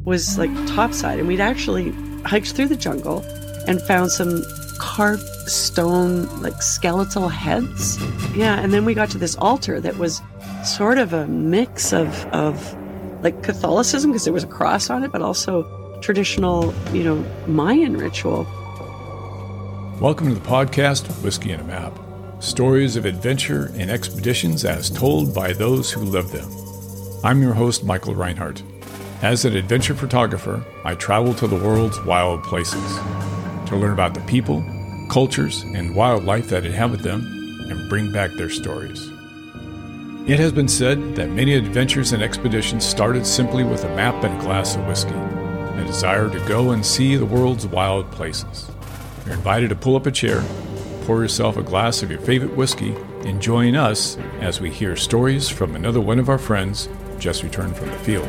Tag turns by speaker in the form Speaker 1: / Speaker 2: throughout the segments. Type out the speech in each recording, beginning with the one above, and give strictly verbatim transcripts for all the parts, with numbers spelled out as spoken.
Speaker 1: was like topside, and we'd actually hiked through the jungle and found some carved stone, like skeletal heads. Yeah, and then we got to this altar that was sort of a mix of, of like Catholicism, because there was a cross on it, but also traditional, you know, Mayan ritual.
Speaker 2: Welcome to the podcast, Whiskey and a Map. Stories of adventure and expeditions as told by those who live them. I'm your host, Michael Reinhardt. As an adventure photographer, I travel to the world's wild places to learn about the people, cultures, and wildlife that inhabit them and bring back their stories. It has been said that many adventures and expeditions started simply with a map and a glass of whiskey, a desire to go and see the world's wild places. You're invited to pull up a chair, pour yourself a glass of your favorite whiskey, and join us as we hear stories from another one of our friends just returned from the field.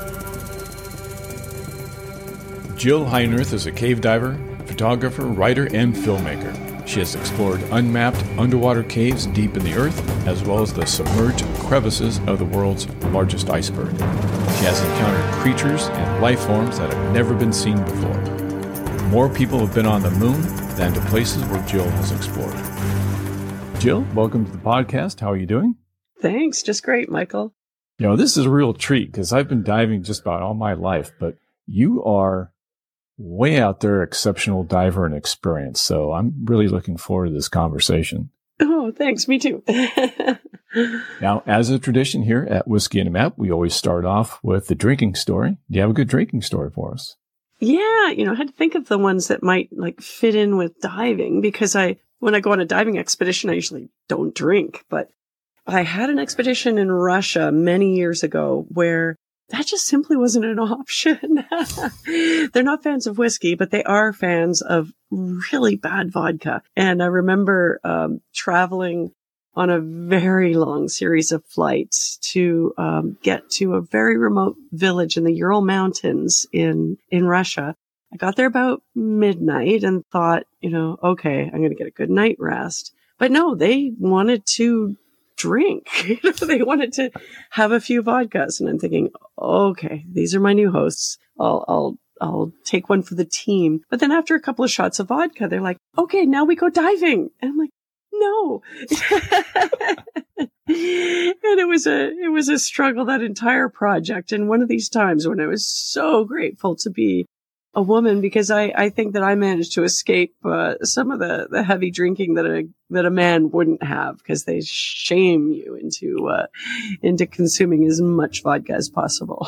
Speaker 2: Jill Heinerth is a cave diver, photographer, writer, and filmmaker. She has explored unmapped underwater caves deep in the earth, as well as the submerged crevices of the world's largest iceberg. She has encountered creatures and life forms that have never been seen before. More people have been on the moon than to places where Jill has explored. Jill, welcome to the podcast. How are you doing?
Speaker 1: Thanks. Just great, Michael.
Speaker 2: You know, this is a real treat because I've been diving just about all my life, but you are way out there, exceptional diver and experience. So I'm really looking forward to this conversation.
Speaker 1: Oh, thanks. Me too.
Speaker 2: Now, as a tradition here at Whiskey and a Map, we always start off with the drinking story. Do you have a good drinking story for us?
Speaker 1: Yeah, you know, I had to think of the ones that might like fit in with diving, because I, when I go on a diving expedition, I usually don't drink. But I had an expedition in Russia many years ago where that just simply wasn't an option. They're not fans of whiskey, but they are fans of really bad vodka. And I remember um, traveling on a very long series of flights to um, get to a very remote village in the Ural Mountains in, in Russia. I got there about midnight and thought, you know, okay, I'm going to get a good night rest. But no, they wanted to drink. You know, they wanted to have a few vodkas, and I'm thinking, okay, these are my new hosts. I'll, I'll, I'll take one for the team. But then after a couple of shots of vodka, they're like, okay, now we go diving. And I'm like, no. And it was a, it was a struggle, that entire project. And one of these times when I was so grateful to be a woman, because I, I think that I managed to escape uh, some of the, the heavy drinking that a that a man wouldn't have, because they shame you into uh, into consuming as much vodka as possible.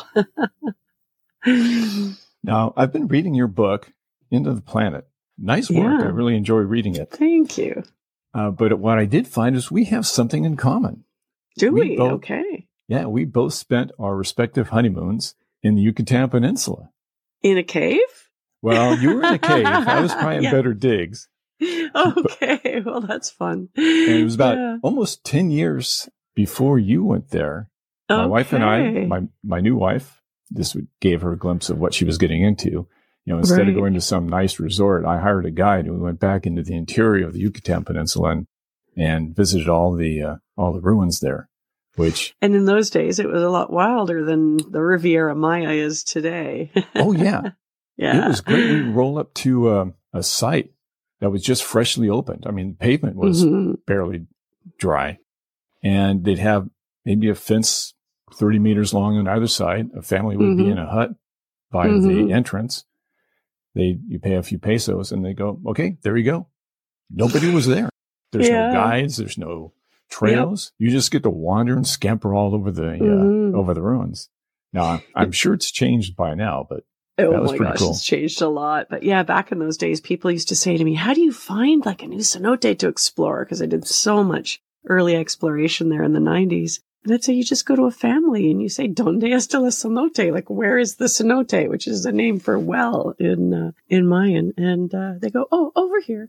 Speaker 2: Now, I've been reading your book, Into the Planet. Nice work.
Speaker 1: Yeah.
Speaker 2: I really enjoy reading it.
Speaker 1: Thank you.
Speaker 2: Uh, but what I did find is we have something in common.
Speaker 1: Do we?
Speaker 2: we both,
Speaker 1: okay.
Speaker 2: Yeah, we both spent our respective honeymoons in the Yucatan Peninsula.
Speaker 1: In a cave?
Speaker 2: Well, you were in a cave. I was probably in
Speaker 1: Yeah.
Speaker 2: better digs.
Speaker 1: Okay, well, that's fun.
Speaker 2: And it was about
Speaker 1: Yeah.
Speaker 2: almost ten years before you went there. My
Speaker 1: Okay.
Speaker 2: wife and I, my, my new wife, this would, gave her a glimpse of what she was getting into. You know, instead
Speaker 1: Right.
Speaker 2: of going to some nice resort, I hired a guide and we went back into the interior of the Yucatan Peninsula and, and visited all the, uh, all the ruins there, which.
Speaker 1: And in those days, it was a lot wilder than the Riviera Maya is today.
Speaker 2: Oh, yeah.
Speaker 1: Yeah.
Speaker 2: It was great. We roll up to um, a site that was just freshly opened. I mean, the pavement was
Speaker 1: Mm-hmm.
Speaker 2: barely dry. And they'd have maybe a fence thirty meters long on either side. A family would
Speaker 1: Mm-hmm.
Speaker 2: be in a hut by
Speaker 1: Mm-hmm.
Speaker 2: the entrance. They You pay a few pesos and they go, okay, there you go. Nobody was there. There's
Speaker 1: Yeah.
Speaker 2: no guides. There's no trails. Yep. You just get to wander and scamper all over the,
Speaker 1: Mm-hmm.
Speaker 2: uh, over the ruins. Now, I'm sure it's changed by now, but
Speaker 1: Oh
Speaker 2: that was
Speaker 1: my
Speaker 2: pretty
Speaker 1: gosh,
Speaker 2: cool.
Speaker 1: it's changed a lot. But yeah, back in those days, people used to say to me, how do you find like a new cenote to explore? Because I did so much early exploration there in the nineties. And I'd say, you just go to a family and you say, ¿Dónde está la cenote? Like, where is the cenote? Which is a name for well in, uh, in Mayan. And, uh, they go, oh, over here.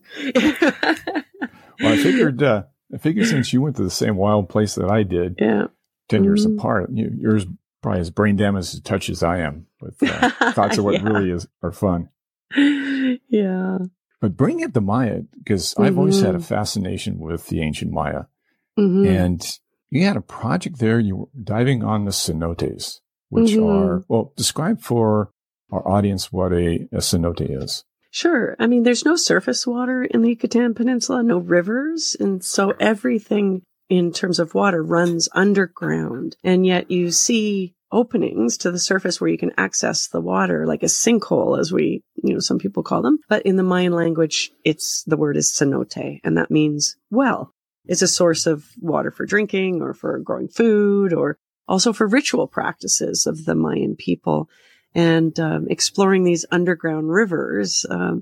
Speaker 2: Well, I figured, uh, I figured since you went to the same wild place that I did,
Speaker 1: Yeah.
Speaker 2: ten years
Speaker 1: Mhm.
Speaker 2: apart, you, yours probably as brain damaged as touch as I am with uh, thoughts of what
Speaker 1: Yeah.
Speaker 2: really is are fun.
Speaker 1: Yeah.
Speaker 2: But bring up the Maya, because I've always had a
Speaker 1: Mhm.
Speaker 2: fascination with the ancient Maya.
Speaker 1: Mhm.
Speaker 2: And you had a project there. You were diving on the cenotes, which
Speaker 1: Mhm.
Speaker 2: are, well, describe for our audience what a, a cenote is?
Speaker 1: Sure. I mean, there's no surface water in the Yucatan Peninsula, no rivers. And so everything in terms of water runs underground. And yet you see openings to the surface where you can access the water, like a sinkhole, as we, you know, some people call them. But in the Mayan language, it's, the word is cenote, and that means well. It's a source of water for drinking or for growing food, or also for ritual practices of the Mayan people. And um, exploring these underground rivers um,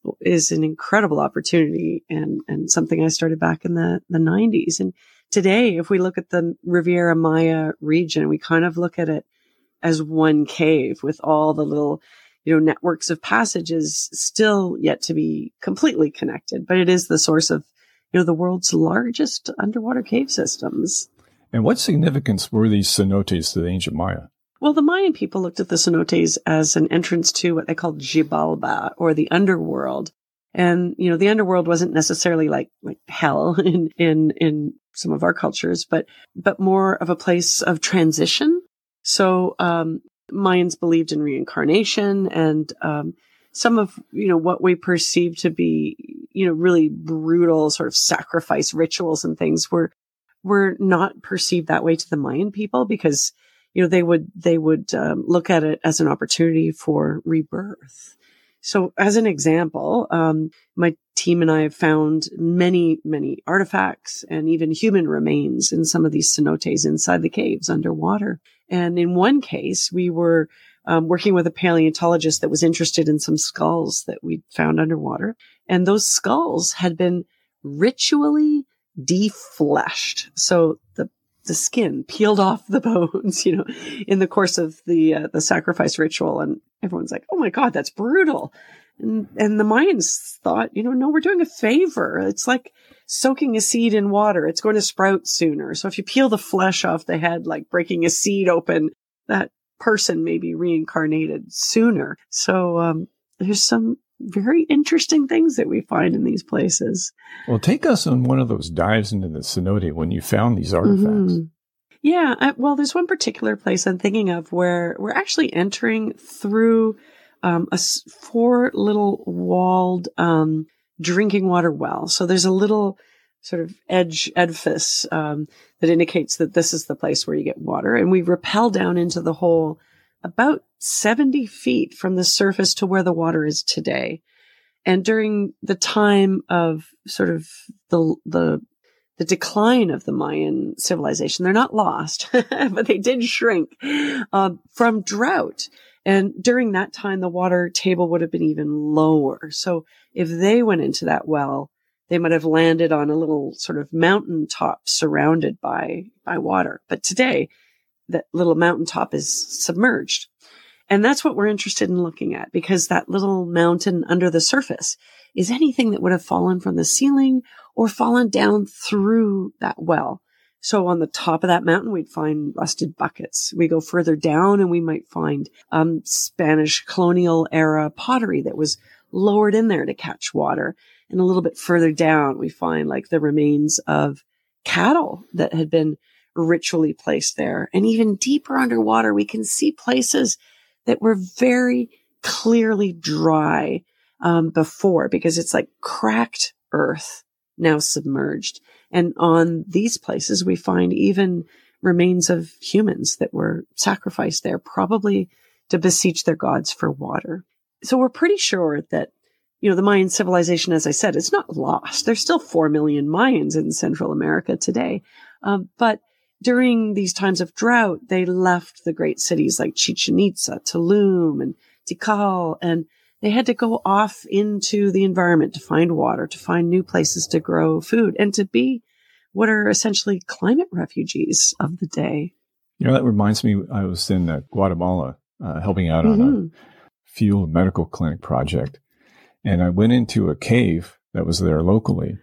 Speaker 1: is an incredible opportunity, and, and something I started back in the, the nineties. And today, if we look at the Riviera Maya region, we kind of look at it as one cave with all the little, you know, networks of passages still yet to be completely connected. But it is the source of, you know, the world's largest underwater cave systems.
Speaker 2: And what significance were these cenotes to the ancient Maya?
Speaker 1: Well, the Mayan people looked at the cenotes as an entrance to what they called Xibalba, or the underworld. And, you know, the underworld wasn't necessarily like, like hell in, in, in some of our cultures, but, but more of a place of transition. So, um, Mayans believed in reincarnation, and, um, some of, you know, what we perceive to be, you know, really brutal sort of sacrifice rituals and things were, were not perceived that way to the Mayan people, because, you know, they would, they would um, look at it as an opportunity for rebirth. So as an example, um, my team and I have found many, many artifacts and even human remains in some of these cenotes inside the caves underwater. And in one case, we were um, working with a paleontologist that was interested in some skulls that we'd found underwater. And those skulls had been ritually defleshed. So the the skin peeled off the bones, you know, in the course of the uh, the sacrifice ritual. And everyone's like, oh my God, that's brutal. And, and the Mayans thought, you know, no, we're doing a favor. It's like soaking a seed in water. It's going to sprout sooner. So if you peel the flesh off the head, like breaking a seed open, that person may be reincarnated sooner. So um, there's some very interesting things that we find in these places.
Speaker 2: Well, take us on one of those dives into the cenote when you found these artifacts. Mm-hmm.
Speaker 1: Yeah. I, well, there's one particular place I'm thinking of where we're actually entering through um, a four little walled um, drinking water well. So there's a little sort of edge edifice um, that indicates that this is the place where you get water. And we rappel down into the hole about seventy feet from the surface to where the water is today. And during the time of sort of the, the, the decline of the Mayan civilization, they're not lost, but they did shrink, uh, from drought. And during that time, the water table would have been even lower. So if they went into that well, they might have landed on a little sort of mountaintop surrounded by, by water. But today, that little mountaintop is submerged. And that's what we're interested in looking at, because that little mountain under the surface is anything that would have fallen from the ceiling or fallen down through that well. So on the top of that mountain, we'd find rusted buckets. We go further down and we might find um, Spanish colonial era pottery that was lowered in there to catch water. And a little bit further down, we find like the remains of cattle that had been ritually placed there. And even deeper underwater, we can see places that were very clearly dry um, before, because it's like cracked earth now submerged. And on these places, we find even remains of humans that were sacrificed there, probably to beseech their gods for water. So we're pretty sure that, you know, the Mayan civilization, as I said, it's not lost. There's still four million Mayans in Central America today. Um, but during these times of drought, they left the great cities like Chichen Itza, Tulum, and Tikal, and they had to go off into the environment to find water, to find new places to grow food, and to be what are essentially climate refugees of the day.
Speaker 2: You know, that reminds me, I was in uh, Guatemala uh, helping out mm-hmm. on a field medical clinic project, and I went into a cave that was there locally,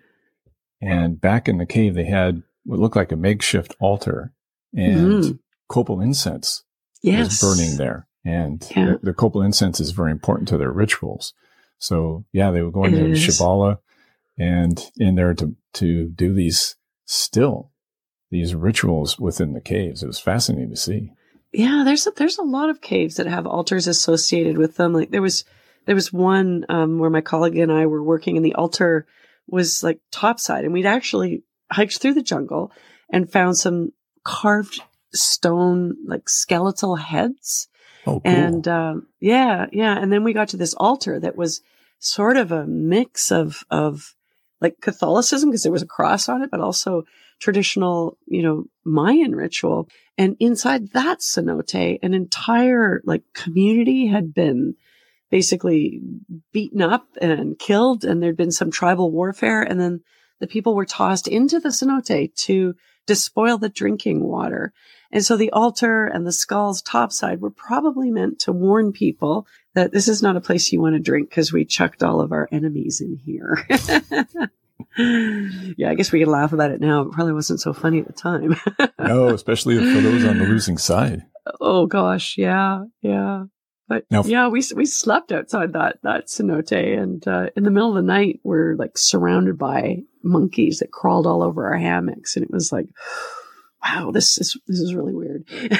Speaker 2: and back in the cave, they had what looked like a makeshift altar, and mm. copal incense
Speaker 1: yes.
Speaker 2: was burning there. And
Speaker 1: yeah.
Speaker 2: the, the copal incense is very important to their rituals. So yeah, they would go into Shibala and in there to, to do these still, these rituals within the caves. It was fascinating to see.
Speaker 1: Yeah, there's a, there's a lot of caves that have altars associated with them. Like there was there was one um, where my colleague and I were working, and the altar was like topside, and we'd actually hiked through the jungle and found some carved stone, like skeletal heads.
Speaker 2: Oh, cool.
Speaker 1: And uh, yeah, yeah, and then we got to this altar that was sort of a mix of of like Catholicism, because there was a cross on it, but also traditional, you know, Mayan ritual. And inside that cenote, an entire like community had been basically beaten up and killed, and there'd been some tribal warfare. And then the people were tossed into the cenote to despoil the drinking water. And so the altar and the skulls topside were probably meant to warn people that this is not a place you want to drink, because we chucked all of our enemies in here. Yeah, I guess we can laugh about it now. It probably wasn't so funny at the time.
Speaker 2: No, especially for those on the losing side.
Speaker 1: Oh gosh, yeah, yeah. But
Speaker 2: now,
Speaker 1: yeah, we we slept outside that that cenote, and uh, in the middle of the night, we're like surrounded by monkeys that crawled all over our hammocks, and it was like, wow, this is this is really weird.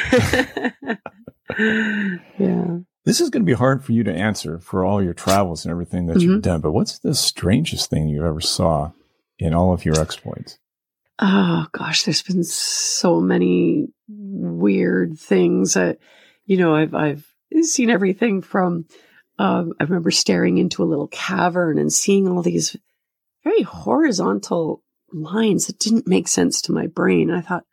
Speaker 1: Yeah.
Speaker 2: This is going to be hard for you to answer for all your travels and everything that mm-hmm. you've done, but what's the strangest thing you ever saw in all of your exploits?
Speaker 1: Oh gosh, there's been so many weird things. Uh, you know, I've I've seen everything from. Um, I remember staring into a little cavern and seeing all these very horizontal lines that didn't make sense to my brain. And I thought,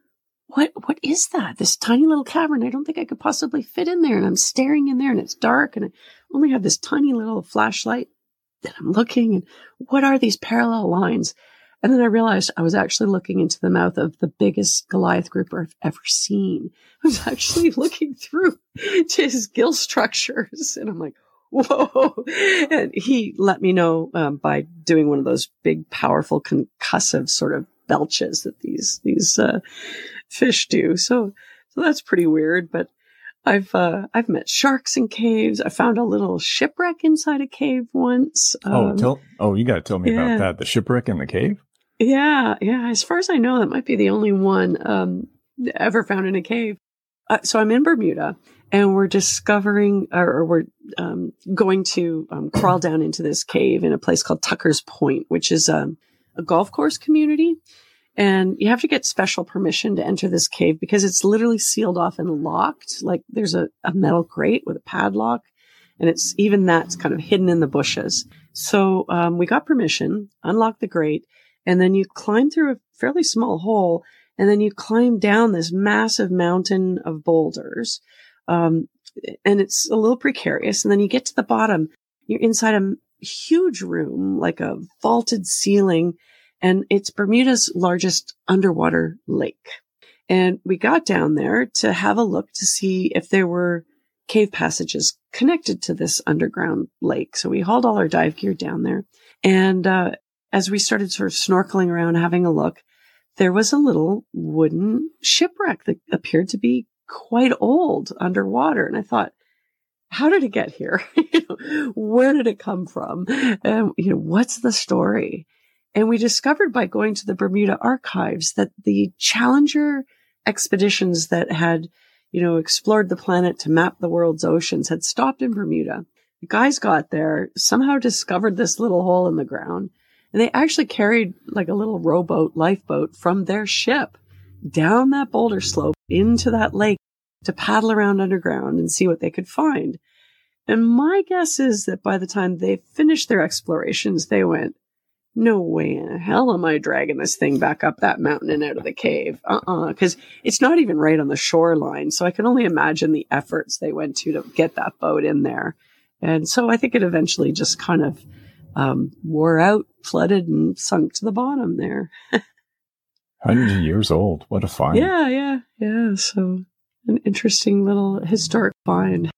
Speaker 1: what what is that? This tiny little cavern? I don't think I could possibly fit in there. And I'm staring in there, and it's dark, and I only have this tiny little flashlight that I'm looking. And what are these parallel lines? And then I realized I was actually looking into the mouth of the biggest Goliath grouper I've ever seen. I was actually looking through to his gill structures, and I'm like, whoa. And he let me know um, by doing one of those big, powerful, concussive sort of belches that these these uh, fish do. So, so that's pretty weird. But I've uh, I've met sharks in caves. I found a little shipwreck inside a cave once. Um,
Speaker 2: oh, tell oh, you got to tell me
Speaker 1: yeah.
Speaker 2: about that. The shipwreck in the cave.
Speaker 1: Yeah, yeah. As far as I know, that might be the only one um, ever found in a cave. Uh, so I'm in Bermuda, and we're discovering, or, or we're um, going to um, crawl down into this cave in a place called Tucker's Point, which is um, a golf course community. And you have to get special permission to enter this cave because it's literally sealed off and locked. Like there's a, a metal grate with a padlock, and it's even that's kind of hidden in the bushes. So um, we got permission, unlocked the grate, and then you climb through a fairly small hole, and then you climb down this massive mountain of boulders. Um, and it's a little precarious. And then you get to the bottom. You're inside a huge room, like a vaulted ceiling, and it's Bermuda's largest underwater lake. And we got down there to have a look to see if there were cave passages connected to this underground lake. So we hauled all our dive gear down there. And uh, as we started sort of snorkeling around, having a look, there was a little wooden shipwreck that appeared to be quite old underwater. And I thought, how did it get here? You know, where did it come from? And, you know, what's the story? And we discovered by going to the Bermuda archives that the Challenger expeditions that had, you know, explored the planet to map the world's oceans had stopped in Bermuda. The guys got there, somehow discovered this little hole in the ground, and they actually carried like a little rowboat, lifeboat from their ship down that boulder slope into that lake to paddle around underground and see what they could find. And my guess is that by the time they finished their explorations, they went, no way in hell am I dragging this thing back up that mountain and out of the cave. Uh-uh. Because it's not even right on the shoreline. So I can only imagine the efforts they went to to get that boat in there. And so I think it eventually just kind of um, wore out, flooded, and sunk to the bottom there.
Speaker 2: Hundreds of years old. What a find.
Speaker 1: Yeah, yeah, yeah. So an interesting little historic find.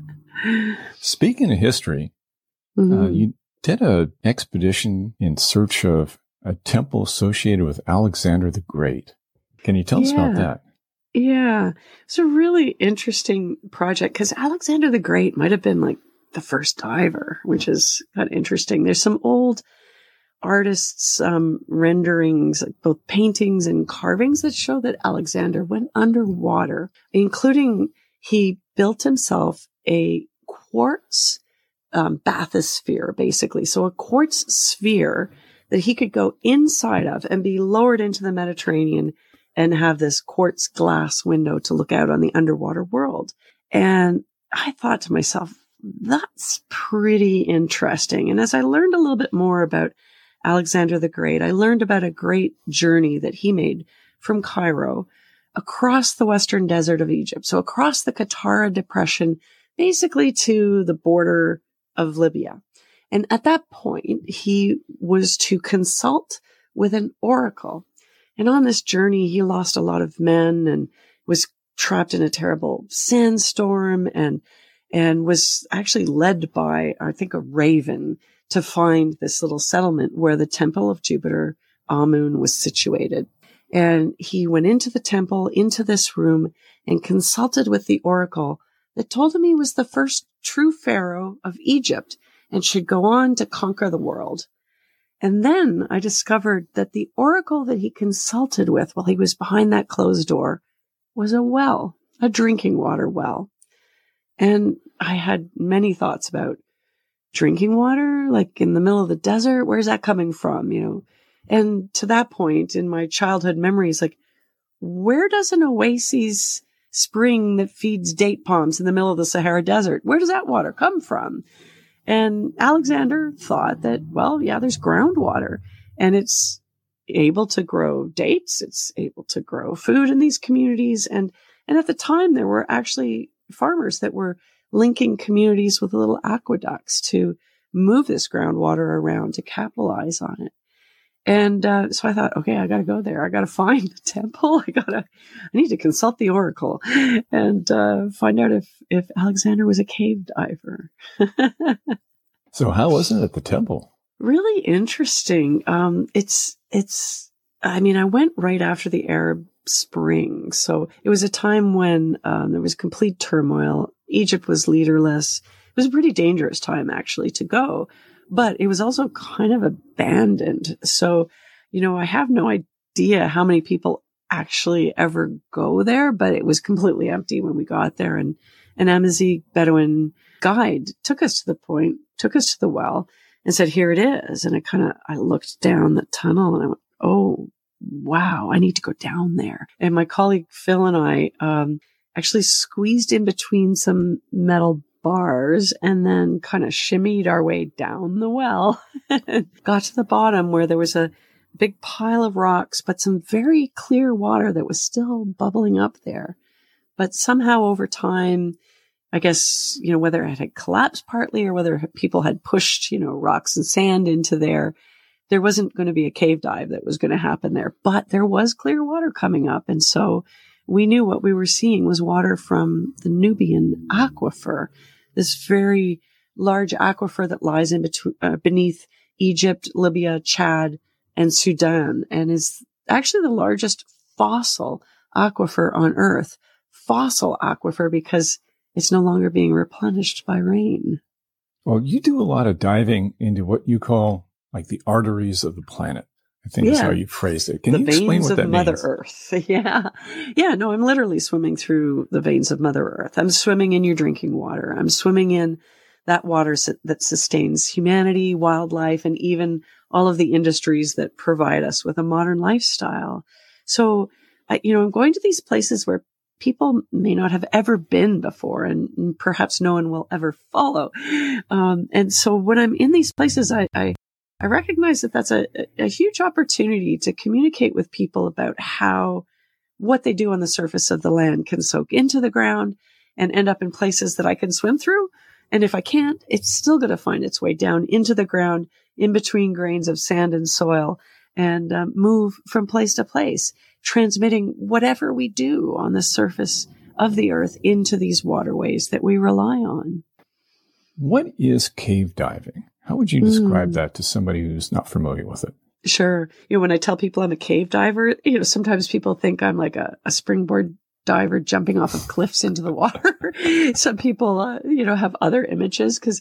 Speaker 2: Speaking of history, mm-hmm. uh, you did an expedition in search of a temple associated with Alexander the Great. Can you tell us
Speaker 1: yeah.
Speaker 2: about that?
Speaker 1: Yeah. It's a really interesting project because Alexander the Great might have been like the first diver, which is kind of interesting. There's some old artists' um, renderings, like both paintings and carvings that show that Alexander went underwater, including he built himself a quartz um, bathysphere, basically. So a quartz sphere that he could go inside of and be lowered into the Mediterranean and have this quartz glass window to look out on the underwater world. And I thought to myself, that's pretty interesting. And as I learned a little bit more about Alexander the Great, I learned about a great journey that he made from Cairo across the western desert of Egypt. So across the Qattara Depression, basically to the border of Libya. And at that point, he was to consult with an oracle. And on this journey, he lost a lot of men and was trapped in a terrible sandstorm and and was actually led by, I think, a raven to find this little settlement where the temple of Jupiter Amun was situated. And he went into the temple, into this room, and consulted with the oracle that told him he was the first true pharaoh of Egypt and should go on to conquer the world. And then I discovered that the oracle that he consulted with while he was behind that closed door was a well, a drinking water well. And I had many thoughts about drinking water, like in the middle of the desert. Where's that coming from? You know, and to that point in my childhood memories, like, where does an oasis spring that feeds date palms in the middle of the Sahara Desert, where does that water come from? And Alexander thought that, well, yeah, there's groundwater and it's able to grow dates. It's able to grow food in these communities. And, and at the time, there were actually farmers that were linking communities with little aqueducts to move this groundwater around to capitalize on it. And uh, so I thought, okay, I got to go there. I got to find the temple. I got to, I need to consult the oracle and uh, find out if, if Alexander was a cave diver.
Speaker 2: So how was it at the temple?
Speaker 1: Really interesting. Um, it's, it's, I mean, I went right after the Arab Spring. So it was a time when um, there was complete turmoil. Egypt was leaderless. It was a pretty dangerous time, actually, to go. But it was also kind of abandoned. So, you know, I have no idea how many people actually ever go there, but it was completely empty when we got there. And an Amazigh Bedouin guide took us to the point, took us to the well and said, here it is. And I kind of, I looked down the tunnel and I went, oh, wow, I need to go down there. And my colleague Phil and I um, actually squeezed in between some metal bars and then kind of shimmied our way down the well and got to the bottom where there was a big pile of rocks, but some very clear water that was still bubbling up there. But somehow over time, I guess, you know, whether it had collapsed partly or whether people had pushed, you know, rocks and sand into there, there wasn't going to be a cave dive that was going to happen there, but there was clear water coming up. And so we knew what we were seeing was water from the Nubian aquifer, this very large aquifer that lies in between, uh, beneath Egypt, Libya, Chad, and Sudan, and is actually the largest fossil aquifer on Earth. Fossil aquifer because it's no longer being replenished by rain.
Speaker 2: Well, you do a lot of diving into what you call like the arteries of the planet. I think yeah. is how you phrased it. Can
Speaker 1: the
Speaker 2: you explain what that means?
Speaker 1: The veins of Mother Earth. Yeah. Yeah. No, I'm literally swimming through the veins of Mother Earth. I'm swimming in your drinking water. I'm swimming in that water that sustains humanity, wildlife, and even all of the industries that provide us with a modern lifestyle. So, I, you know, I'm going to these places where people may not have ever been before, and, and perhaps no one will ever follow. Um, and so when I'm in these places, I, I I recognize that that's a, a huge opportunity to communicate with people about how what they do on the surface of the land can soak into the ground and end up in places that I can swim through. And if I can't, it's still going to find its way down into the ground in between grains of sand and soil and um, move from place to place, transmitting whatever we do on the surface of the earth into these waterways that we rely on.
Speaker 2: What is cave diving? How would you describe mm. that to somebody who's not familiar with it?
Speaker 1: Sure. You know, when I tell people I'm a cave diver, you know, sometimes people think I'm like a, a springboard diver jumping off of cliffs into the water. Some people, uh, you know, have other images because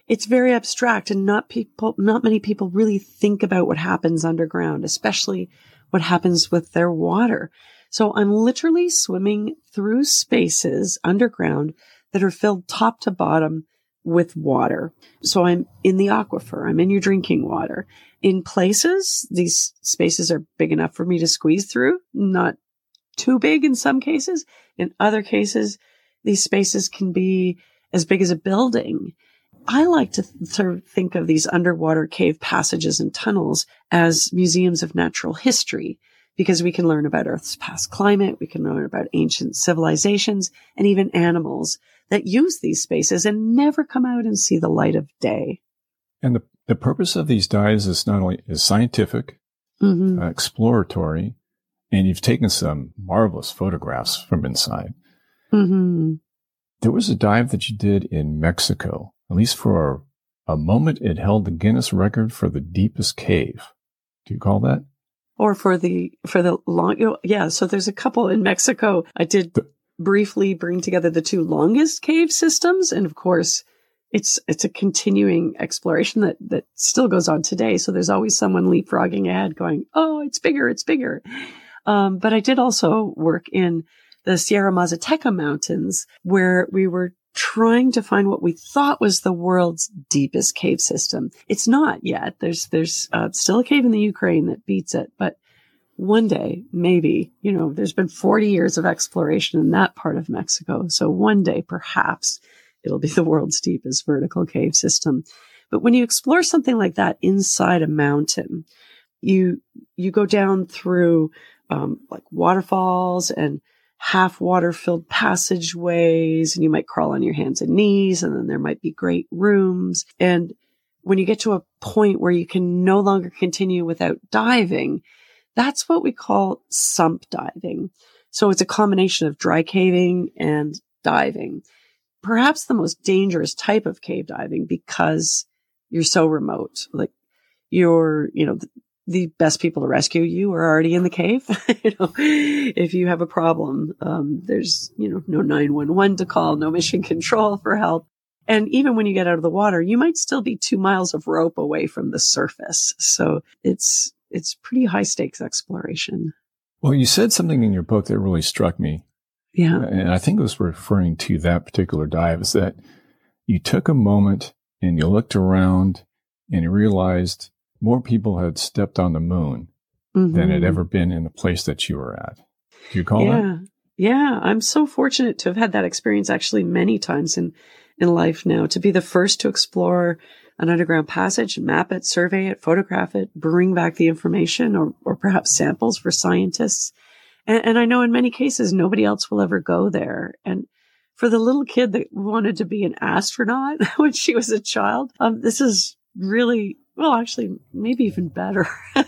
Speaker 1: it's very abstract, and not people, not many people really think about what happens underground, especially what happens with their water. So I'm literally swimming through spaces underground that are filled top to bottom with water. So I'm in the aquifer. I'm in your drinking water. In places, these spaces are big enough for me to squeeze through, not too big in some cases. In other cases, these spaces can be as big as a building. I like to th- sort of think of these underwater cave passages and tunnels as museums of natural history, because we can learn about Earth's past climate, we can learn about ancient civilizations, and even animals that use these spaces and never come out and see the light of day.
Speaker 2: And the, the purpose of these dives is not only is scientific, mm-hmm. uh, exploratory, and you've taken some marvelous photographs from inside.
Speaker 1: Mm-hmm.
Speaker 2: There was a dive that you did in Mexico. At least for a moment, it held the Guinness record for the deepest cave. Do you call that?
Speaker 1: Or for the, for the long, you know, yeah. So there's a couple in Mexico. I did the, briefly bring together the two longest cave systems. And of course, it's, it's a continuing exploration that, that still goes on today. So there's always someone leapfrogging ahead going, oh, it's bigger, it's bigger. Um, but I did also work in the Sierra Mazateca Mountains, where we were trying to find what we thought was the world's deepest cave system. It's not yet. There's, there's uh, still a cave in the Ukraine that beats it, but one day, maybe, you know, there's been forty years of exploration in that part of Mexico. So one day, perhaps it'll be the world's deepest vertical cave system. But when you explore something like that inside a mountain, you, you go down through, um, like waterfalls and half water filled passageways, and you might crawl on your hands and knees, and then there might be great rooms. And when you get to a point where you can no longer continue without diving, that's what we call sump diving. So it's a combination of dry caving and diving. Perhaps the most dangerous type of cave diving, because you're so remote. Like you're, you know, the, the best people to rescue you are already in the cave. You know, if you have a problem, um, there's, you know, no nine one one to call, no mission control for help. And even when you get out of the water, you might still be two miles of rope away from the surface. So it's, it's pretty high stakes exploration.
Speaker 2: Well, you said something in your book that really struck me.
Speaker 1: Yeah.
Speaker 2: And I think it was referring to that particular dive, is that you took a moment and you looked around and you realized more people had stepped on the moon mm-hmm. than had ever been in the place that you were at. Do you call
Speaker 1: yeah.
Speaker 2: that?
Speaker 1: Yeah. I'm so fortunate to have had that experience actually many times in, in life now, to be the first to explore an underground passage, map it, survey it, photograph it, bring back the information or, or perhaps samples for scientists. And, and I know in many cases, nobody else will ever go there. And for the little kid that wanted to be an astronaut when she was a child, um, this is really, well, actually, maybe even better.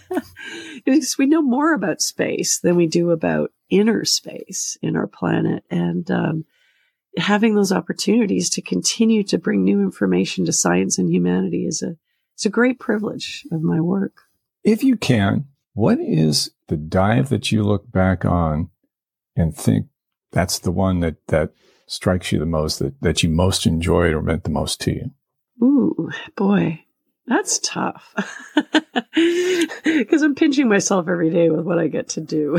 Speaker 1: Because we know more about space than we do about inner space in our planet. And, um, having those opportunities to continue to bring new information to science and humanity is a, it's a great privilege of my work.
Speaker 2: If you can, what is the dive that you look back on and think that's the one that, that strikes you the most, that, that you most enjoyed or meant the most to you?
Speaker 1: Ooh, boy, that's tough. Because I'm pinching myself every day with what I get to do.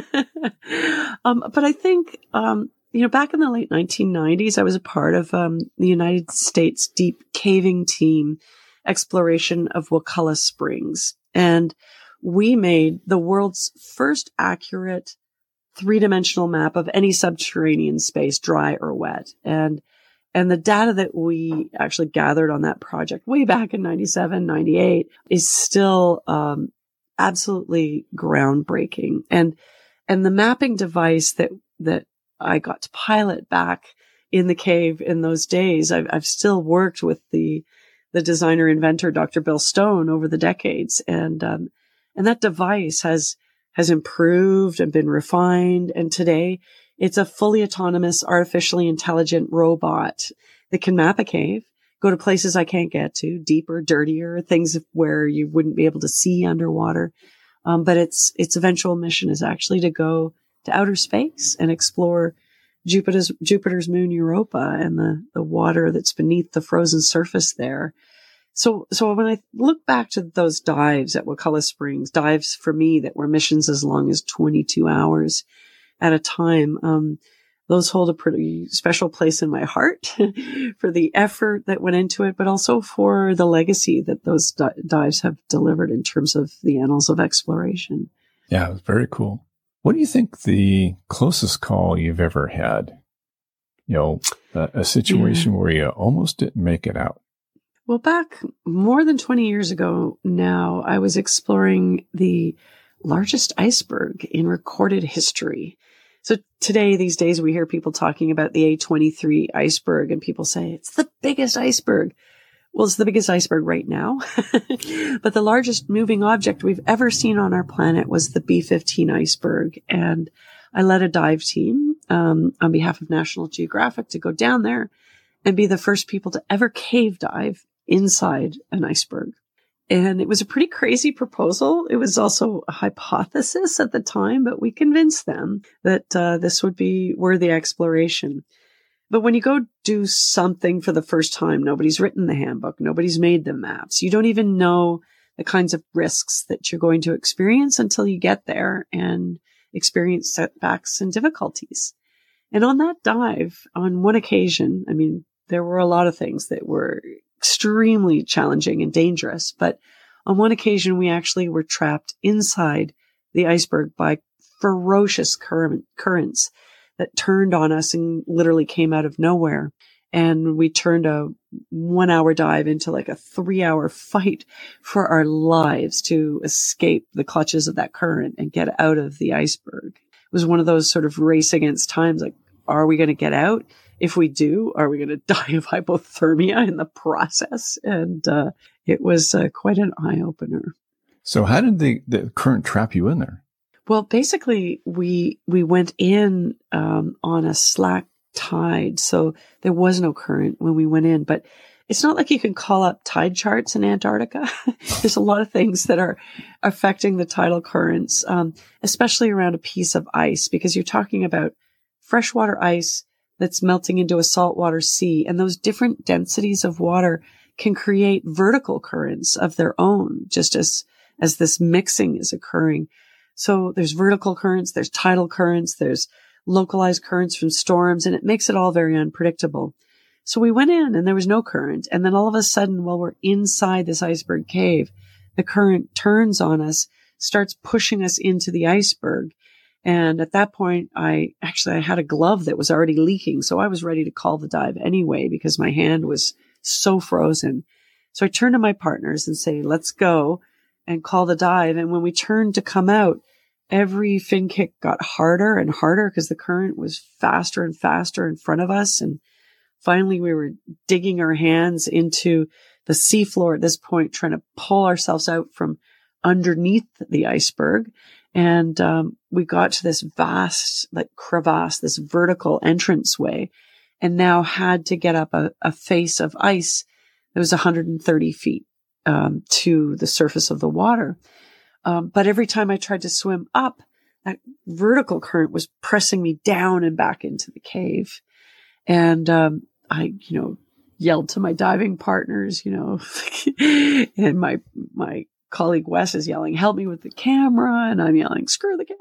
Speaker 1: um, but I think, um, you know, back in the late nineteen nineties, I was a part of um, the United States deep caving team exploration of Wakulla Springs. And we made the world's first accurate three-dimensional map of any subterranean space, dry or wet. And and the data that we actually gathered on that project way back in ninety-seven, ninety-eight is still um, absolutely groundbreaking. And and the mapping device that that I got to pilot back in the cave in those days, I've, I've still worked with the, the designer inventor, Doctor Bill Stone, over the decades. And, um, and that device has, has improved and been refined. And today it's a fully autonomous, artificially intelligent robot that can map a cave, go to places I can't get to, deeper, dirtier, things where you wouldn't be able to see underwater. Um, but its, its eventual mission is actually to go to outer space and explore Jupiter's, Jupiter's moon Europa and the, the water that's beneath the frozen surface there. So, so when I look back to those dives at Wakulla Springs, dives for me that were missions as long as twenty-two hours at a time, um, those hold a pretty special place in my heart for the effort that went into it, but also for the legacy that those di- dives have delivered in terms of the annals of exploration.
Speaker 2: Yeah, it was very cool. What do you think the closest call you've ever had? You know, a, a situation yeah. where you almost didn't make it out.
Speaker 1: Well, back more than twenty years ago now, I was exploring the largest iceberg in recorded history. So today, these days, we hear people talking about the A twenty-three iceberg, and people say it's the biggest iceberg. Well, it's the biggest iceberg right now. But the largest moving object we've ever seen on our planet was the B fifteen iceberg. And I led a dive team um, on behalf of National Geographic to go down there and be the first people to ever cave dive inside an iceberg. And it was a pretty crazy proposal. It was also a hypothesis at the time, but we convinced them that uh, this would be worthy exploration. But when you go do something for the first time, nobody's written the handbook, nobody's made the maps. You don't even know the kinds of risks that you're going to experience until you get there and experience setbacks and difficulties. And on that dive, on one occasion, I mean, there were a lot of things that were extremely challenging and dangerous. But on one occasion, we actually were trapped inside the iceberg by ferocious current, currents that turned on us and literally came out of nowhere. And we turned a one hour dive into like a three hour fight for our lives to escape the clutches of that current and get out of the iceberg. It was one of those sort of race against times, like, are we going to get out? If we do, are we going to die of hypothermia in the process? And uh, it was uh, quite an eye-opener.
Speaker 2: So how did the, the current trap you in there?
Speaker 1: Well, basically, we we went in um, on a slack tide, so there was no current when we went in. But it's not like you can call up tide charts in Antarctica. There's a lot of things that are affecting the tidal currents, um, especially around a piece of ice, because you're talking about freshwater ice that's melting into a saltwater sea. And those different densities of water can create vertical currents of their own, just as, as this mixing is occurring. So there's vertical currents, there's tidal currents, there's localized currents from storms, and it makes it all very unpredictable. So we went in and there was no current. And then all of a sudden, while we're inside this iceberg cave, the current turns on us, starts pushing us into the iceberg. And at that point, I actually, I had a glove that was already leaking. So I was ready to call the dive anyway, because my hand was so frozen. So I turned to my partners and say, let's go and call the dive. And when we turned to come out, every fin kick got harder and harder because the current was faster and faster in front of us. And finally, we were digging our hands into the seafloor at this point, trying to pull ourselves out from underneath the iceberg. And um, we got to this vast, like, crevasse, this vertical entranceway, and now had to get up a, a face of ice that was one hundred thirty feet um, to the surface of the water. Um, but every time I tried to swim up, that vertical current was pressing me down and back into the cave. And um, I, you know, yelled to my diving partners, you know, and my my colleague Wes is yelling, help me with the camera. And I'm yelling, screw the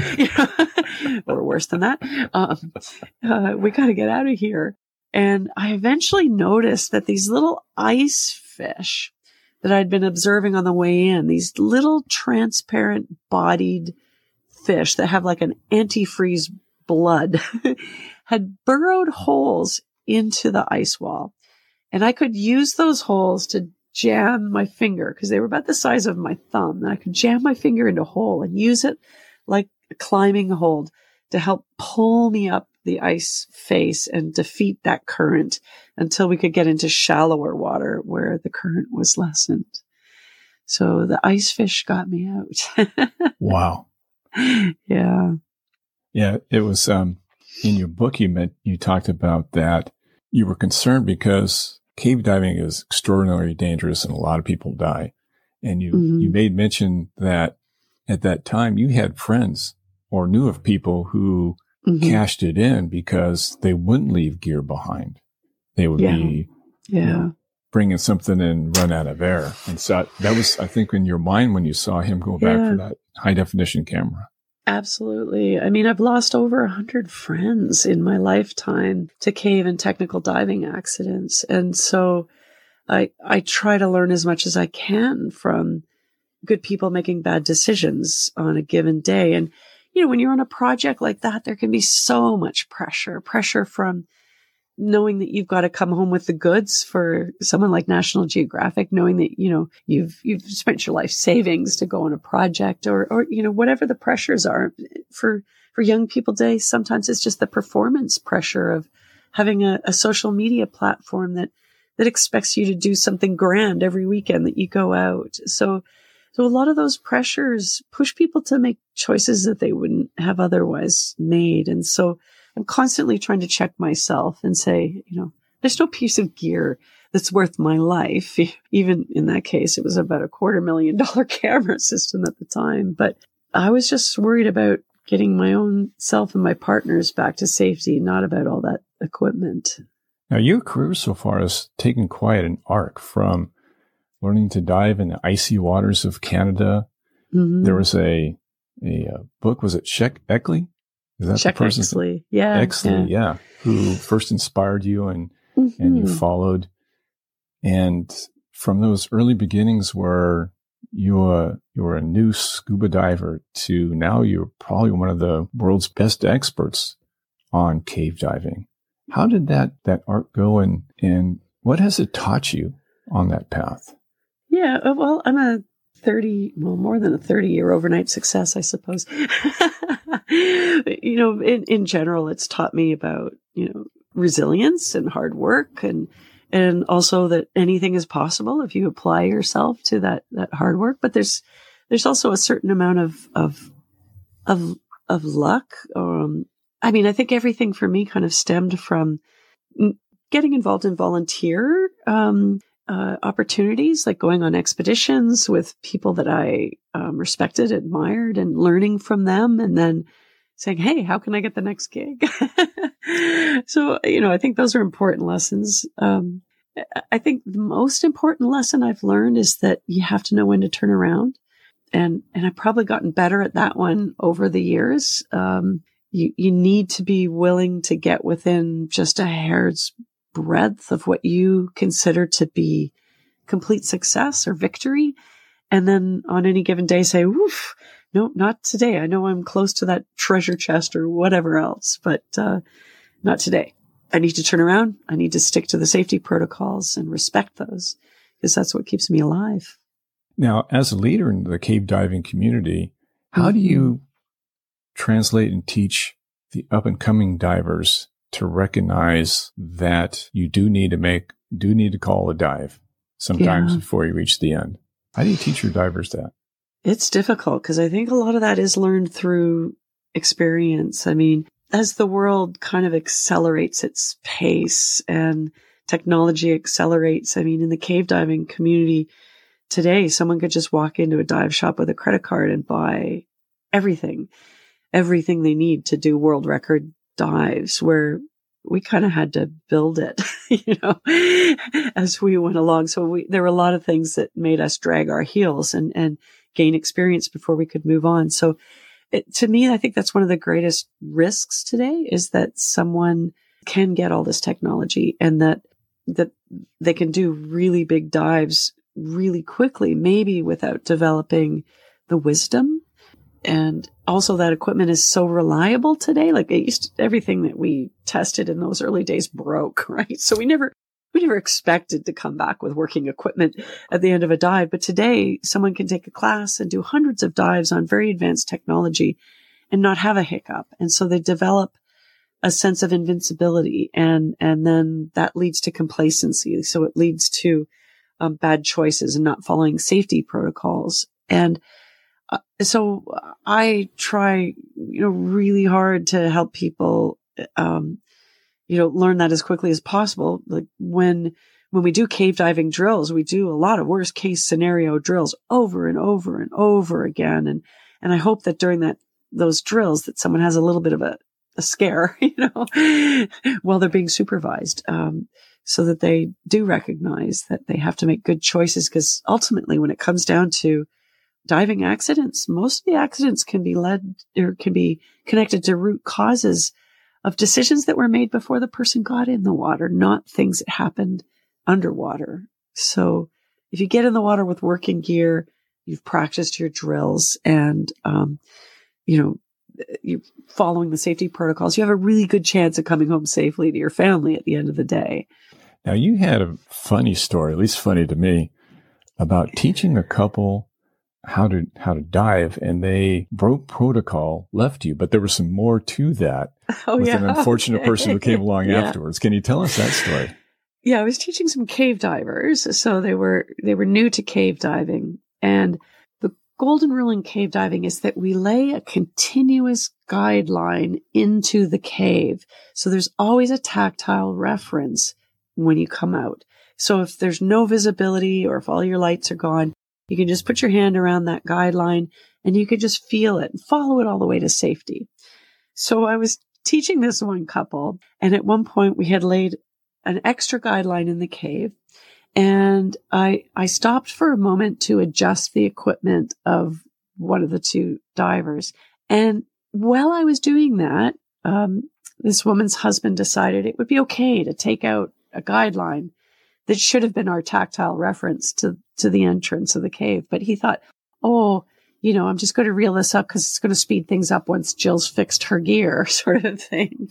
Speaker 1: camera. Or worse than that. Um, uh, we got to get out of here. And I eventually noticed that these little ice fish that I'd been observing on the way in, these little transparent bodied fish that have like an antifreeze blood, had burrowed holes into the ice wall. And I could use those holes to jam my finger, because they were about the size of my thumb, and I could jam my finger into a hole and use it like a climbing hold to help pull me up the ice face and defeat that current until we could get into shallower water where the current was lessened. So the ice fish got me out.
Speaker 2: Wow.
Speaker 1: Yeah.
Speaker 2: Yeah. It was, um, in your book, you meant, you talked about that you were concerned because cave diving is extraordinarily dangerous and a lot of people die. And you, mm-hmm. you made mention that at that time you had friends or knew of people who mm-hmm. cashed it in because they wouldn't leave gear behind. They would
Speaker 1: yeah.
Speaker 2: be,
Speaker 1: yeah.
Speaker 2: You know, bringing something and run out of air. And so that was, I think, in your mind when you saw him go back
Speaker 1: yeah.
Speaker 2: for that high definition camera.
Speaker 1: Absolutely. I mean, I've lost over a hundred friends in my lifetime to cave and technical diving accidents. And so I, I try to learn as much as I can from good people making bad decisions on a given day. And, you know, when you're on a project like that, there can be so much pressure, pressure from knowing that you've got to come home with the goods for someone like National Geographic, knowing that, you know, you've, you've spent your life savings to go on a project or, or, you know, whatever the pressures are for, for young people today. Sometimes it's just the performance pressure of having a, a social media platform that, that expects you to do something grand every weekend that you go out. So, so a lot of those pressures push people to make choices that they wouldn't have otherwise made. And so I'm constantly trying to check myself and say, you know, there's no piece of gear that's worth my life. Even in that case, it was about a quarter million dollar camera system at the time. But I was just worried about getting my own self and my partners back to safety, not about all that equipment.
Speaker 2: Now, your career so far has taken quite an arc from learning to dive in the icy waters of Canada. Mm-hmm. There was a, a, a book, was it Czech Eckley? Is that
Speaker 1: Czech
Speaker 2: the person?
Speaker 1: Exley. Yeah.
Speaker 2: Exley, yeah. yeah. Who first inspired you and, mm-hmm. and you followed. And from those early beginnings where you, uh, you were a new scuba diver to now you're probably one of the world's best experts on cave diving. How did that, that arc go and, and what has it taught you on that path?
Speaker 1: Yeah. Well, I'm a thirty, well, more than a thirty year overnight success, I suppose. You know, in, in general, it's taught me about, you know, resilience and hard work and, and also that anything is possible if you apply yourself to that, that hard work. But there's, there's also a certain amount of, of, of, of luck. Um, I mean, I think everything for me kind of stemmed from getting involved in volunteer, um, Uh, opportunities, like going on expeditions with people that I um, respected, admired, and learning from them, and then saying, hey, how can I get the next gig? So, you know, I think those are important lessons. Um, I think the most important lesson I've learned is that you have to know when to turn around. And, and I've probably gotten better at that one over the years. Um, you, you need to be willing to get within just a hair's breadth of what you consider to be complete success or victory. And then on any given day say, woof, no, not today. I know I'm close to that treasure chest or whatever else, but, uh, not today. I need to turn around. I need to stick to the safety protocols and respect those because that's what keeps me alive.
Speaker 2: Now, as a leader in the cave diving community, how mm-hmm. do you translate and teach the up and coming divers to recognize that you do need to make, do need to call a dive sometimes yeah. before you reach the end? How do you teach your divers that?
Speaker 1: It's difficult because I think a lot of that is learned through experience. I mean, as the world kind of accelerates its pace and technology accelerates, I mean, in the cave diving community today, someone could just walk into a dive shop with a credit card and buy everything, everything they need to do world record dives, where we kind of had to build it, you know, as we went along. So we, there were a lot of things that made us drag our heels and, and gain experience before we could move on. So it, to me, I think that's one of the greatest risks today is that someone can get all this technology and that, that they can do really big dives really quickly, maybe without developing the wisdom. And also that equipment is so reliable today. Like it used to, everything that we tested in those early days broke, right? So we never, we never expected to come back with working equipment at the end of a dive. But today someone can take a class and do hundreds of dives on very advanced technology and not have a hiccup. And so they develop a sense of invincibility and, and then that leads to complacency. So it leads to um, bad choices and not following safety protocols. And Uh, so I try, you know, really hard to help people, um, you know, learn that as quickly as possible. Like when, when we do cave diving drills, we do a lot of worst case scenario drills over and over and over again. And, and I hope that during that, those drills that someone has a little bit of a, a scare, you know, while they're being supervised, um, so that they do recognize that they have to make good choices. Because ultimately, when it comes down to diving accidents, most of the accidents can be led or can be connected to root causes of decisions that were made before the person got in the water, not things that happened underwater. So if you get in the water with working gear, you've practiced your drills, and, um, you know, you're following the safety protocols, you have a really good chance of coming home safely to your family at the end of the day.
Speaker 2: Now, you had a funny story, at least funny to me, about teaching a couple how to how to dive, and they broke protocol, left you, but there was some more to that
Speaker 1: oh,
Speaker 2: with
Speaker 1: yeah.
Speaker 2: an unfortunate person who came along
Speaker 1: yeah.
Speaker 2: afterwards. Can you tell us that story?
Speaker 1: Yeah, I was teaching some cave divers, so they were they were new to cave diving, and the golden rule in cave diving is that we lay a continuous guideline into the cave, so there's always a tactile reference when you come out. So if there's no visibility, or if all your lights are gone, you can just put your hand around that guideline and you could just feel it and follow it all the way to safety. So I was teaching this one couple, and at one point we had laid an extra guideline in the cave, and I I stopped for a moment to adjust the equipment of one of the two divers. And while I was doing that, um, this woman's husband decided it would be okay to take out a guideline that should have been our tactile reference to, to the entrance of the cave. But he thought, oh, you know, I'm just going to reel this up because it's going to speed things up once Jill's fixed her gear, sort of thing.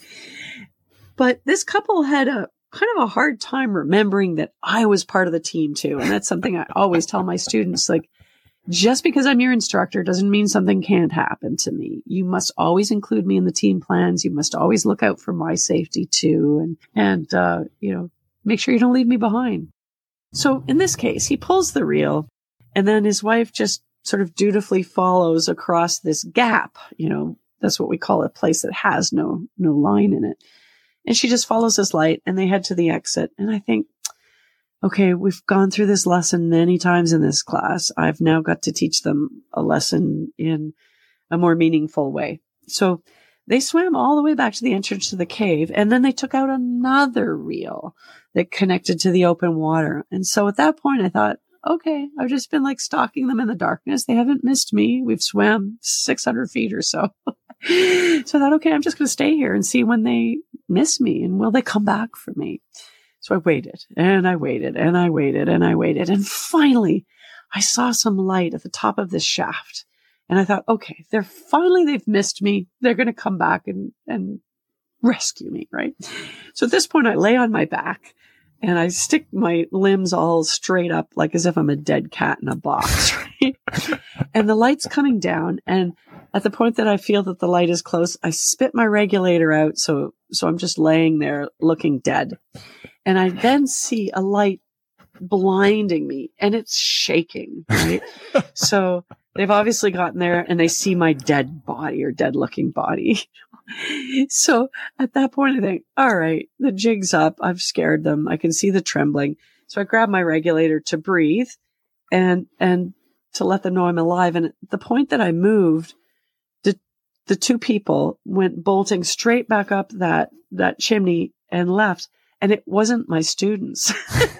Speaker 1: But this couple had a kind of a hard time remembering that I was part of the team too. And that's something I always tell my students, like, just because I'm your instructor doesn't mean something can't happen to me. You must always include me in the team plans. You must always look out for my safety too. And, and, uh, you know, make sure you don't leave me behind. So in this case, he pulls the reel, and then his wife just sort of dutifully follows across this gap. You know, that's what we call a place that has no, no line in it. And she just follows this light, and they head to the exit. And I think, okay, we've gone through this lesson many times in this class. I've now got to teach them a lesson in a more meaningful way. So they swam all the way back to the entrance to the cave, and then they took out another reel that connected to the open water. And so at that point, I thought, okay, I've just been like stalking them in the darkness. They haven't missed me. We've swam six hundred feet or so. So I thought, okay, I'm just going to stay here and see when they miss me, and will they come back for me? So I waited and I waited and I waited and I waited. And finally, I saw some light at the top of this shaft. And I thought, okay, they're finally, they've missed me. They're going to come back and, and rescue me, right? So at this point, I lay on my back and I stick my limbs all straight up, like as if I'm a dead cat in a box, right? And the light's coming down. And at the point that I feel that the light is close, I spit my regulator out. So, so I'm just laying there looking dead. And I then see a light blinding me, and it's shaking, right? So they've obviously gotten there, and they see my dead body, or dead looking body. So at that point, I think, all right, the jig's up. I've scared them. I can see the trembling. So I grab my regulator to breathe and, and to let them know I'm alive. And at the point that I moved, the, the two people went bolting straight back up that, that chimney and left. And it wasn't my students.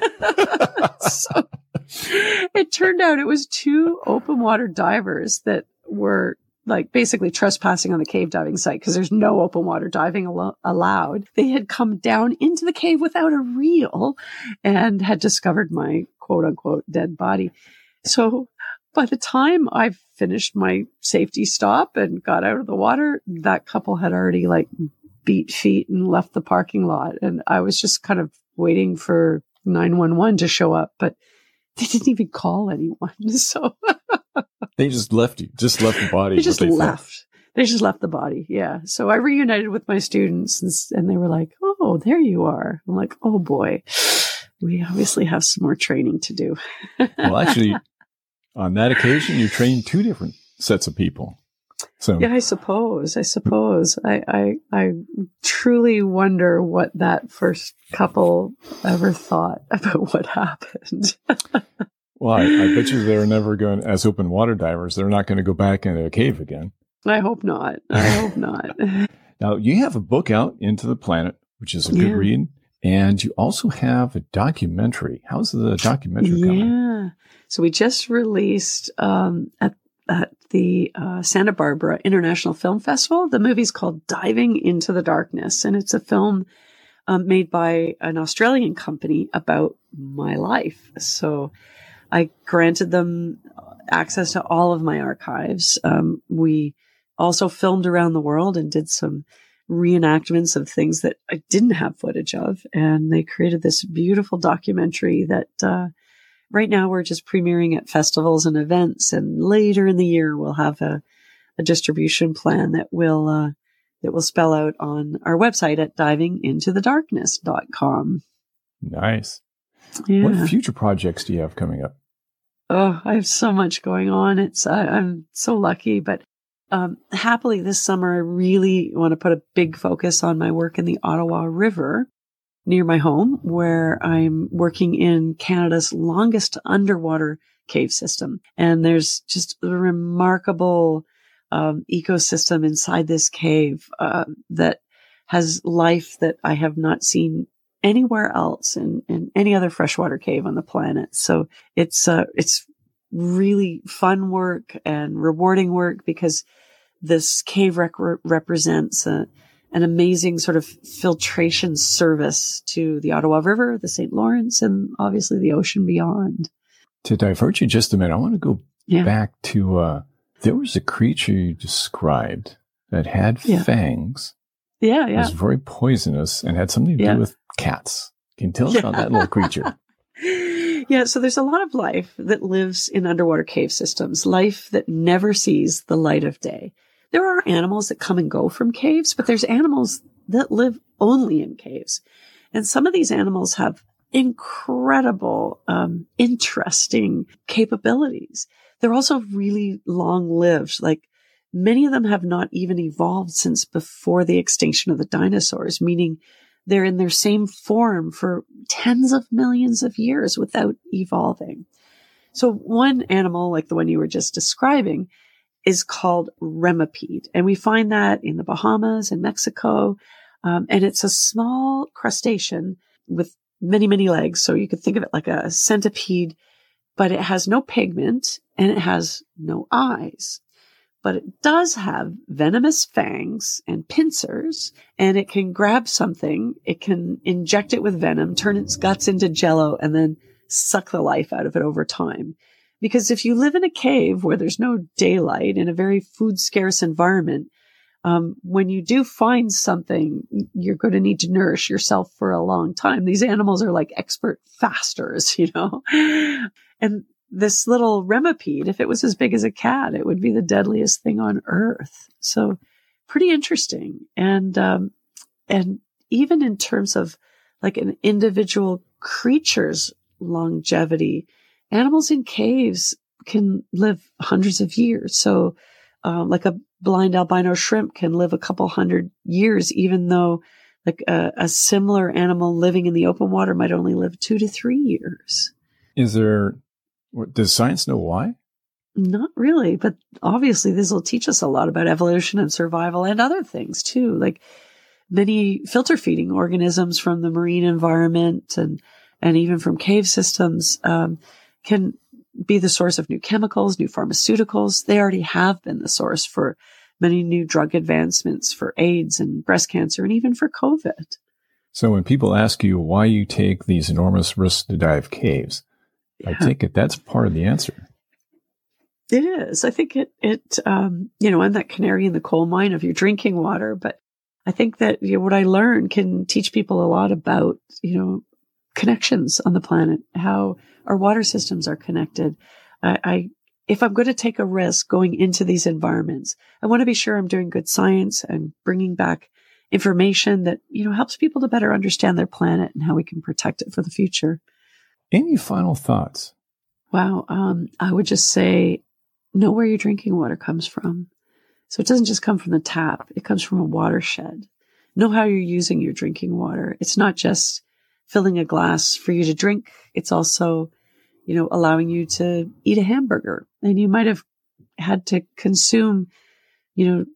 Speaker 1: So it turned out it was two open water divers that were like basically trespassing on the cave diving site, because there's no open water diving al- allowed. They had come down into the cave without a reel and had discovered my quote unquote dead body. So by the time I finished my safety stop and got out of the water, that couple had already like beat feet and left the parking lot. And I was just kind of waiting for nine one one to show up, but they didn't even call anyone. So
Speaker 2: they just left you, just left the body.
Speaker 1: They just
Speaker 2: they
Speaker 1: left.
Speaker 2: Thought.
Speaker 1: They just left the body. Yeah. So I reunited with my students, and, and they were like, oh, there you are. I'm like, oh boy, we obviously have some more training to do.
Speaker 2: Well, actually, on that occasion, you trained two different sets of people. So
Speaker 1: yeah, I suppose, I suppose I, I, I truly wonder what that first couple ever thought about what happened.
Speaker 2: Well, I, I bet you they're never going, as open water divers, they're not going to go back into a cave again.
Speaker 1: I hope not. I hope not.
Speaker 2: Now, you have a book out, Into the Planet, which is a good
Speaker 1: Yeah.
Speaker 2: read. And you also have a documentary. How's the documentary coming?
Speaker 1: Yeah. So we just released um, at, at the uh, Santa Barbara International Film Festival. The movie's called Diving into the Darkness. And it's a film um, made by an Australian company about my life. So I granted them access to all of my archives. Um, we also filmed around the world and did some reenactments of things that I didn't have footage of. And they created this beautiful documentary that uh, right now we're just premiering at festivals and events. And later in the year, we'll have a, a distribution plan that will uh, that will spell out on our website at diving into the darkness dot com.
Speaker 2: Nice.
Speaker 1: Yeah.
Speaker 2: What future projects do you have coming up?
Speaker 1: Oh, I have so much going on. It's uh, I'm so lucky, but um, happily this summer, I really want to put a big focus on my work in the Ottawa River near my home, where I'm working in Canada's longest underwater cave system. And there's just a remarkable um, ecosystem inside this cave uh, that has life that I have not seen anywhere else in, in any other freshwater cave on the planet. So it's, uh, it's really fun work and rewarding work, because this cave rec- represents a, an amazing sort of filtration service to the Ottawa River, the Saint Lawrence, and obviously the ocean beyond.
Speaker 2: To divert you just a minute, I want to go
Speaker 1: Yeah.
Speaker 2: back to, uh, there was a creature you described that had
Speaker 1: Yeah.
Speaker 2: fangs,
Speaker 1: Yeah, yeah.
Speaker 2: was very poisonous, and had something to
Speaker 1: Yeah.
Speaker 2: do with cats. Can you tell us
Speaker 1: Yeah.
Speaker 2: about that little creature?
Speaker 1: Yeah, so there's a lot of life that lives in underwater cave systems, life that never sees the light of day. There are animals that come and go from caves, but there's animals that live only in caves. And some of these animals have incredible, um, interesting capabilities. They're also really long-lived. Like, many of them have not even evolved since before the extinction of the dinosaurs, meaning they're in their same form for tens of millions of years without evolving. So one animal, like the one you were just describing, is called remipede. And we find that in the Bahamas and Mexico. Um, and it's a small crustacean with many, many legs. So you could think of it like a centipede, but it has no pigment and it has no eyes. But it does have venomous fangs and pincers, and it can grab something, it can inject it with venom, turn its guts into jello, and then suck the life out of it over time. Because if you live in a cave where there's no daylight, in a very food scarce environment, um, when you do find something, you're going to need to nourish yourself for a long time. These animals are like expert fasters, you know? And this little remipede, if it was as big as a cat, it would be the deadliest thing on earth. So pretty interesting. And, um, and even in terms of like an individual creature's longevity, animals in caves can live hundreds of years. So, uh, like a blind albino shrimp can live a couple hundred years, even though like a, a similar animal living in the open water might only live two to three years.
Speaker 2: Is there, does science know why?
Speaker 1: Not really, but obviously this will teach us a lot about evolution and survival and other things too. Like many filter feeding organisms from the marine environment and, and even from cave systems, um, can be the source of new chemicals, new pharmaceuticals. They already have been the source for many new drug advancements for AIDS and breast cancer and even for COVID.
Speaker 2: So when people ask you why you take these enormous risks to dive caves,
Speaker 1: Yeah.
Speaker 2: I take it that's part of the answer.
Speaker 1: It is. I think it, it, um, you know, I'm that canary in the coal mine of your drinking water, but I think that, you know, what I learned can teach people a lot about, you know, connections on the planet, how our water systems are connected. I, I if I'm going to take a risk going into these environments, I want to be sure I'm doing good science and bringing back information that, you know, helps people to better understand their planet and how we can protect it for the future.
Speaker 2: Any final thoughts?
Speaker 1: Wow. Um, I would just say, know where your drinking water comes from. So it doesn't just come from the tap. It comes from a watershed. Know how you're using your drinking water. It's not just filling a glass for you to drink. It's also, you know, allowing you to eat a hamburger. And you might have had to consume, you know,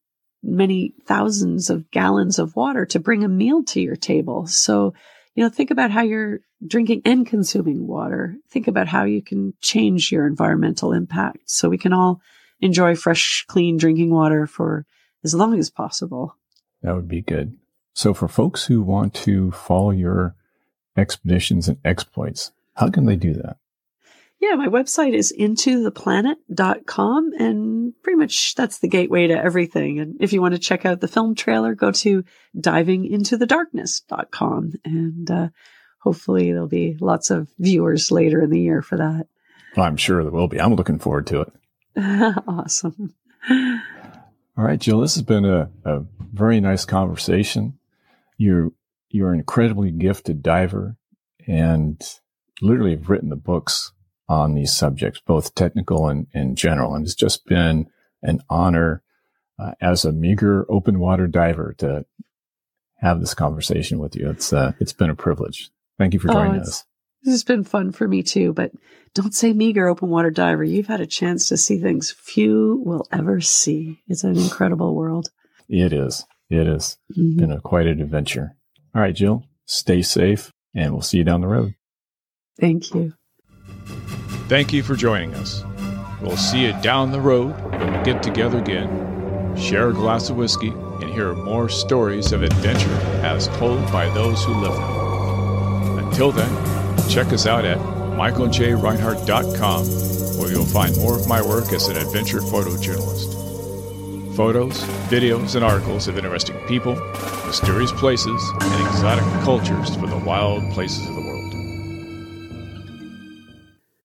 Speaker 1: many thousands of gallons of water to bring a meal to your table. So, you know, think about how you're drinking and consuming water. Think about how you can change your environmental impact so we can all enjoy fresh, clean drinking water for as long as possible.
Speaker 2: That would be good. So for folks who want to follow your expeditions and exploits, how can they do that?
Speaker 1: Yeah, my website is into the planet dot com, and pretty much that's the gateway to everything. And if you want to check out the film trailer, go to diving into the darkness dot com, and uh, hopefully there'll be lots of viewers later in the year for that.
Speaker 2: Well, I'm sure there will be. I'm looking forward to it.
Speaker 1: Awesome.
Speaker 2: All right, Jill, this has been a, a very nice conversation. You're, you're an incredibly gifted diver and literally have written the books on these subjects, both technical and, and general. And it's just been an honor uh, as a meager open water diver to have this conversation with you. It's uh, it's been a privilege. Thank you for joining
Speaker 1: oh,
Speaker 2: us.
Speaker 1: This has been fun for me too, but don't say meager open water diver. You've had a chance to see things few will ever see. It's an incredible world.
Speaker 2: It is. It is. Mm-hmm. Been a, quite an adventure. All right, Jill, stay safe and we'll see you down the road.
Speaker 1: Thank you.
Speaker 2: Thank you for joining us. We'll see you down the road when we get together again, share a glass of whiskey, and hear more stories of adventure as told by those who live them. Until then, check us out at michael j reinhart dot com, where you'll find more of my work as an adventure photojournalist. Photos, videos, and articles of interesting people, mysterious places, and exotic cultures for the wild places of the world.